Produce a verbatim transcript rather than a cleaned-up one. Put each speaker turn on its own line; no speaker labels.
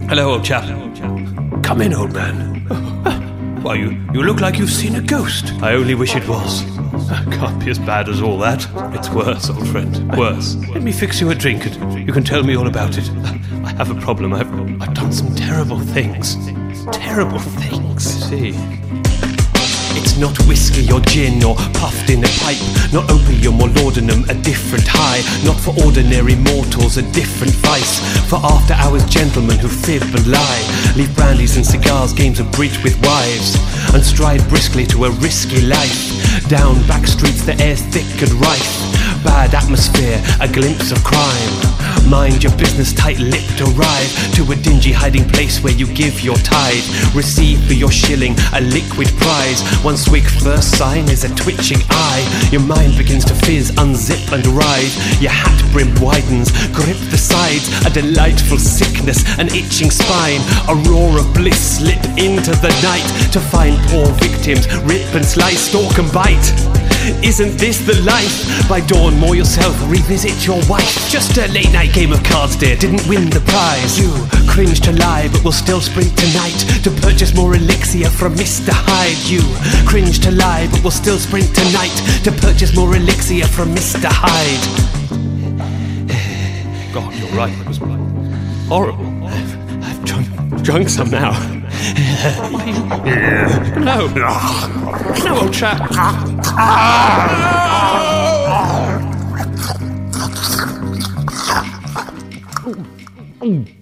Hello, old chap. Come in, old man. Why, you, you look like you've seen a ghost. I only wish it was. Can't be as bad as all that. It's worse, old friend. Worse. Let me fix you a drink and you can tell me all about it. I have a problem. I've, I've done some terrible things. Terrible things. I see. It's not whiskey or gin or puffed in a pipe, not opium or laudanum, a different high. Not for ordinary mortals, a different vice. For after-hours gentlemen who fib and lie, leave brandies and cigars, games of bridge with wives, and stride briskly to a risky life. Down back streets the air's thick and rife, bad atmosphere, a glimpse of crime. Mind your business, tight-lipped, arrive to a dingy hiding place where you give your tithe. Receive for your shilling a liquid prize. One swig first sign is a twitching eye. Your mind begins to fizz, unzip and rise. Your hat brim widens, grip the sides. A delightful sickness, an itching spine. A roar of bliss slip into the night to find poor victims rip and slice, stalk and bite. Isn't this the life? By dawn, more yourself, revisit your wife. Just a late night game of cards, dear, didn't win the prize. You cringe to lie, but will still sprint tonight to purchase more elixir from Mister Hyde. You cringe to lie, but will still sprint tonight to purchase more elixir from Mister Hyde. God, you're right, that was horrible. I've, I've drunk, drunk some now. No, no, old chap. Mm.